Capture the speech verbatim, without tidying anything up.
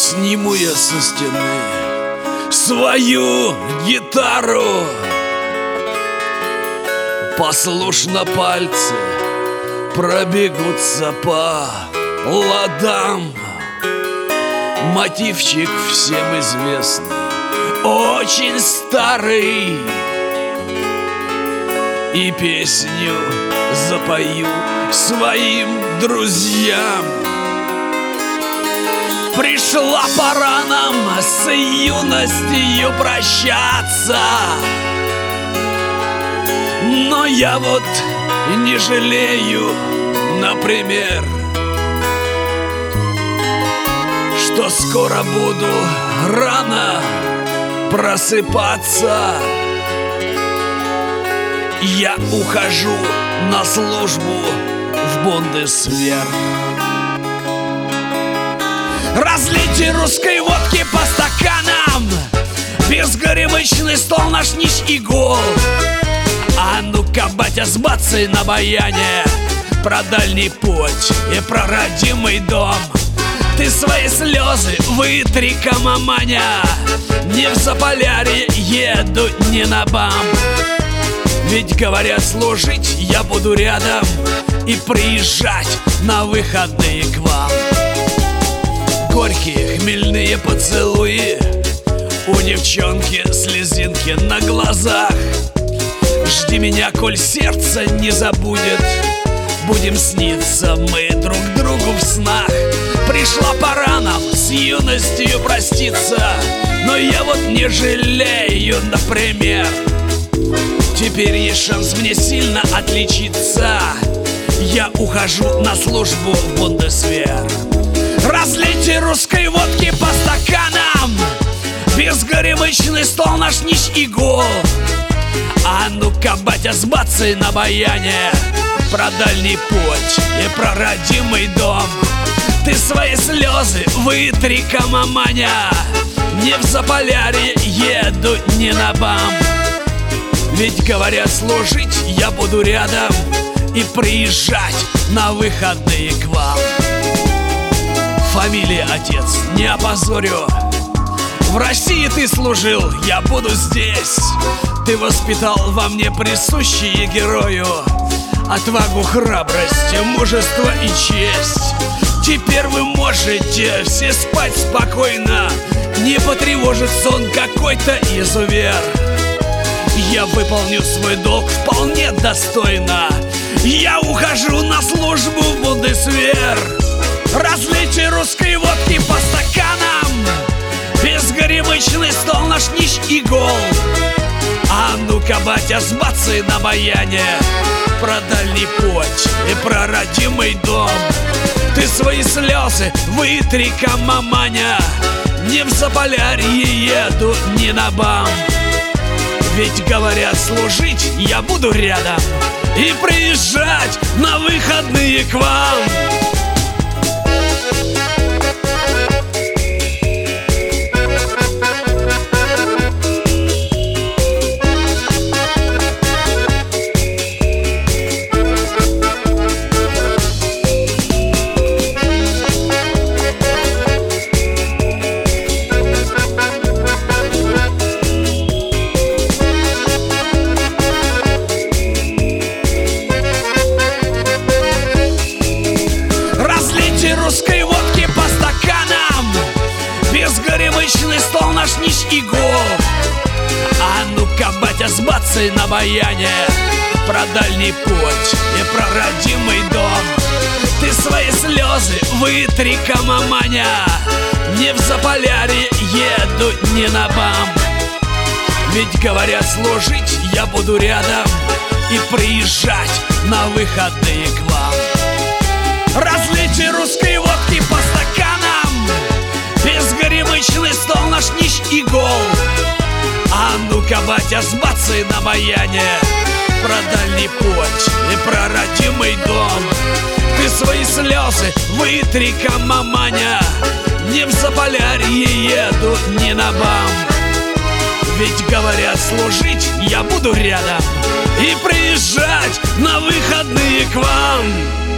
Сниму я со стены свою гитару, послушно пальцы пробегутся по ладам. Мотивчик всем известный, очень старый, и песню запою своим друзьям. Пришла пора нам с юностью прощаться, но я вот не жалею, например, что скоро буду рано просыпаться. Я ухожу на службу в Бундесвер. Разлейте русской водки по стаканам, безгоремычный стол наш нищ и гол. А ну-ка, батя, сбацай на баяне про дальний путь и про родимый дом. Ты свои слезы вытри-ка, маманя, не в Заполярье еду, не на БАМ. Ведь говорят, служить я буду рядом и приезжать на выходные к вам. Горькие хмельные поцелуи, у девчонки слезинки на глазах. Жди меня, коль сердце не забудет, будем сниться мы друг другу в снах. Пришла пора нам с юностью проститься, но я вот не жалею, например. Теперь есть шанс мне сильно отличиться. Я ухожу на службу в Бундесвер. Разлейте русской водки по стаканам, безгоремычный стол наш нищ и гол. А ну-ка, батя, сбацай на баяне про дальний путь и про родимый дом. Ты свои слезы вытри-ка, маманя, не в Заполярье еду, не на БАМ. Ведь говорят, служить я буду рядом и приезжать на выходные к вам. Фамилия, отец, не опозорю. В России ты служил, я буду здесь. Ты воспитал во мне присущие герою отвагу, храбрость, мужество и честь. Теперь вы можете все спать спокойно, не потревожит сон какой-то изувер. Я выполню свой долг вполне достойно. Я ухожу на службу в Бундесвер. Разлейте русской водки по стаканам, безгоремычный стол наш нищ и гол. А ну-ка, батя, сбацай на баяне про дальний путь и про родимый дом. Ты свои слезы вытри-ка, маманя, не в Заполярье еду, не на БАМ. Ведь говорят, служить я буду рядом и приезжать на выходные к вам. Русской водки по стаканам, безгоремычный стол наш нищ и гол. А ну-ка, батя, сбацай на баяне про дальний путь и про родимый дом. Ты свои слезы вытри-ка, маманя, не в Заполярье еду, не на БАМ. Ведь говорят, служить я буду рядом и приезжать на выходные к вам. Разлейте русской водки по стаканам, безгоремычный стол наш нищ и гол. А ну-ка, батя, сбацай на баяне про дальний путь и про родимый дом. Ты свои слезы вытри-ка, маманя, не в Заполярье еду, не на БАМ. Ведь говорят, служить я буду рядом и приезжать на выходные к вам.